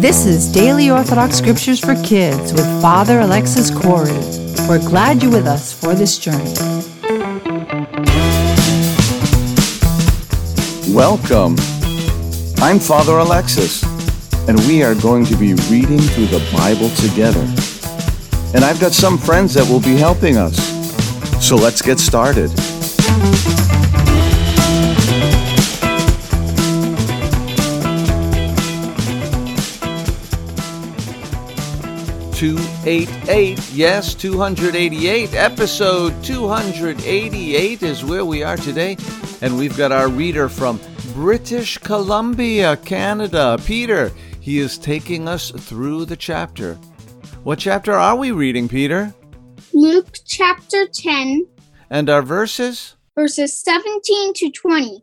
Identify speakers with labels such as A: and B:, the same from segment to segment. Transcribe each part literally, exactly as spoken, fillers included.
A: This is Daily Orthodox Scriptures for Kids with Father Alexis Corey. We're glad you're with us for this journey.
B: Welcome. I'm Father Alexis, and we are going to be reading through the Bible together. And I've got some friends that will be helping us. So let's get started. two eighty-eight, yes, two eighty-eight, episode two eighty-eight is where we are today, and we've got our reader from British Columbia, Canada, Peter. He is taking us through the chapter. What chapter are we reading, Peter?
C: Luke chapter ten.
B: And our verses?
C: Verses seventeen to twenty.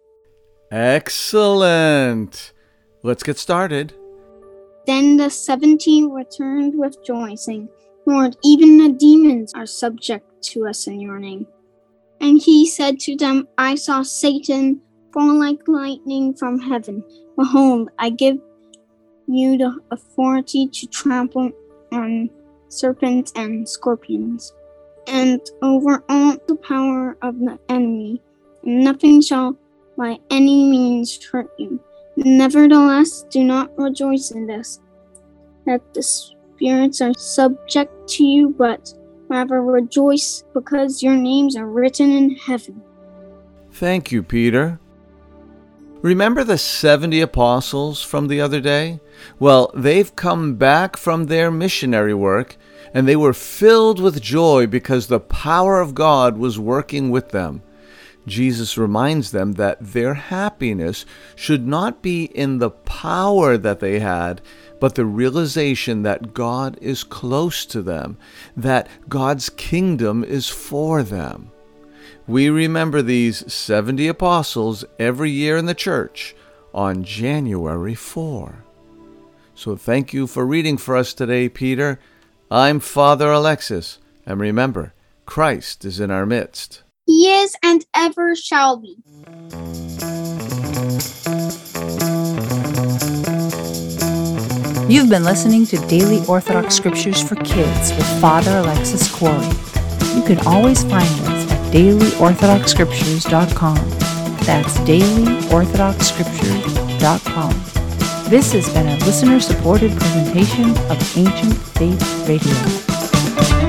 B: Excellent. Let's get started.
C: Then the seventeen returned rejoicing. Lord, even the demons are subject to us in your name. And he said to them, I saw Satan fall like lightning from heaven. Behold, I give you the authority to trample on serpents and scorpions, and over all the power of the enemy, and nothing shall by any means hurt you. Nevertheless, do not rejoice in this, that the spirits are subject to you, but rather rejoice because your names are written in heaven.
B: Thank you, Peter. Remember the seventy apostles from the other day? Well, they've come back from their missionary work, and they were filled with joy because the power of God was working with them. Jesus reminds them that their happiness should not be in the power that they had, but the realization that God is close to them, that God's kingdom is for them. We remember these seventy apostles every year in the church on January fourth. So thank you for reading for us today, Peter. I'm Father Alexis, and remember, Christ is in our midst.
C: He is and ever shall be.
A: You've been listening to Daily Orthodox Scriptures for Kids with Father Alexis Corey. You can always find us at daily orthodox scriptures dot com. That's daily orthodox scriptures dot com. This has been a listener-supported presentation of Ancient Faith Radio.